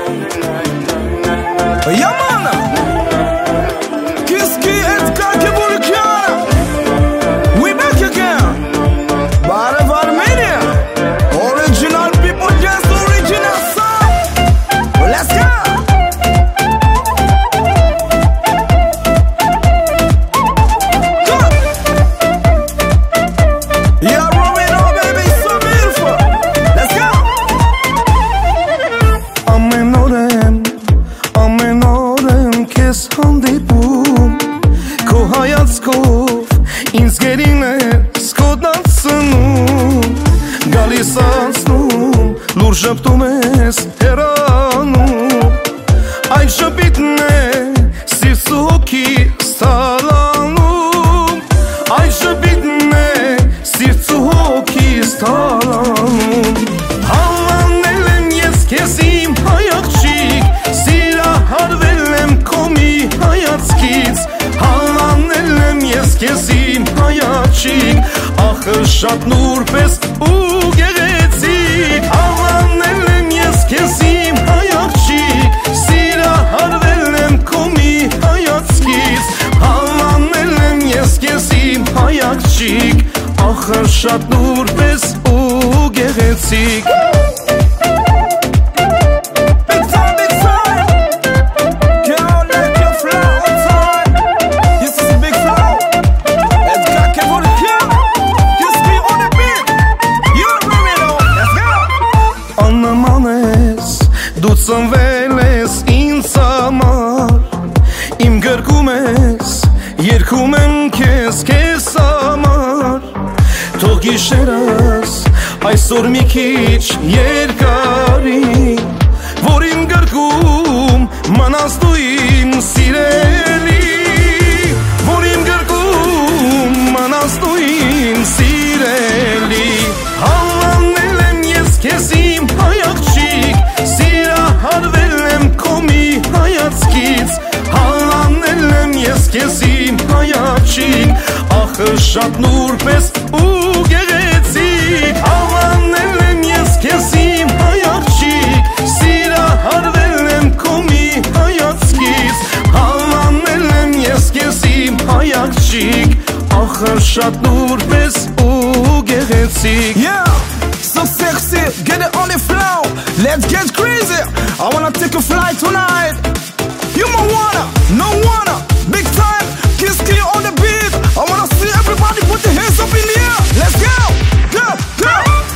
Yamana Kiski Edgar Kebulikiana. We back again. Bar of Armenia. Original people dance original song. Well, let's go. Come on. Yeah, Romeo, baby, so beautiful. Let's go. Ամենօրեմ քեզ հանդիպում Քո հայացքով ինձ գերին ես կոտնացնում Գալիս անցնում, լուր ժպտում ես հեռանում Այդ ժպիտն է սիրտ ու հոգիս թալանում Այդ ժպիտն է սիրտ ու հոգիս թալանում Հավանել եմ ես քեզ իմ հայացքից Սիրահարվել եմ քո մի հայացքից Հավանել եմ ես քեզ իմ հայացքից Ախր շատ նուրպես ու գեղեցիկ Հավանել եմ ես քեզ իմ հայացքից Սիրահարվել եմ քո մի հայացքից Հավանել եմ ես քեզ իմ հայացքից Ախր շատ նուրպես ու գեղեցիկ Դու ծնվել ես ինձ համար Իմ գրկում ես, երգում եմ քեզ, քեզ համար Թող գիշերս այսօր մի քիչ երկարի Որ իմ գրկում մնաս դու իմ սիրելի Որ իմ գրկում մնաս դու իմ սիրելի Հավանել եմ ես քեզ իմ հայացքից Սիրահարվել եմ քո մի հայացքից Հավանել եմ ես քեզ իմ հայացքից Ախր շատ նուրպես ու գեղեցիկ Հավանել եմ ես քեզ իմ հայացքից Սիրահարվել եմ քո մի հայացքից Հավանել եմ ես քեզ իմ հայացքից Ախր շատ նուրպես ու գեղեցիկ Yeah, so sexy, get it on the floor. Let's get crazy. I wanna take a flight tonight. You wanna, no wanna, big time. Kiss clear on the beat. I wanna see everybody put their hands up in the air. Let's go, go, go.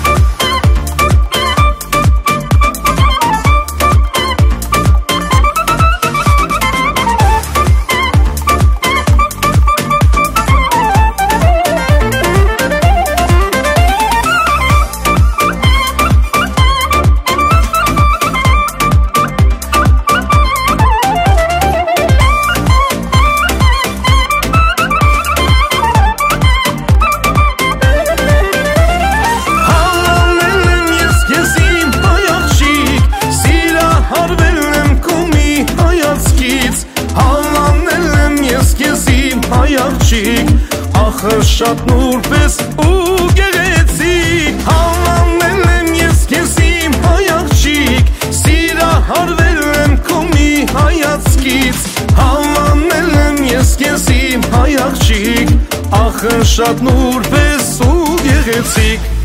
Ախր շատ նուրպես ու գեղեցիկ Հավանել եմ ես քեզ իմ հայացքից Սիրահարվել եմ քո մի հայացքից Հավանել եմ ես քեզ իմ հայացքից Ախր շատ նուրպես ու գեղեցիկ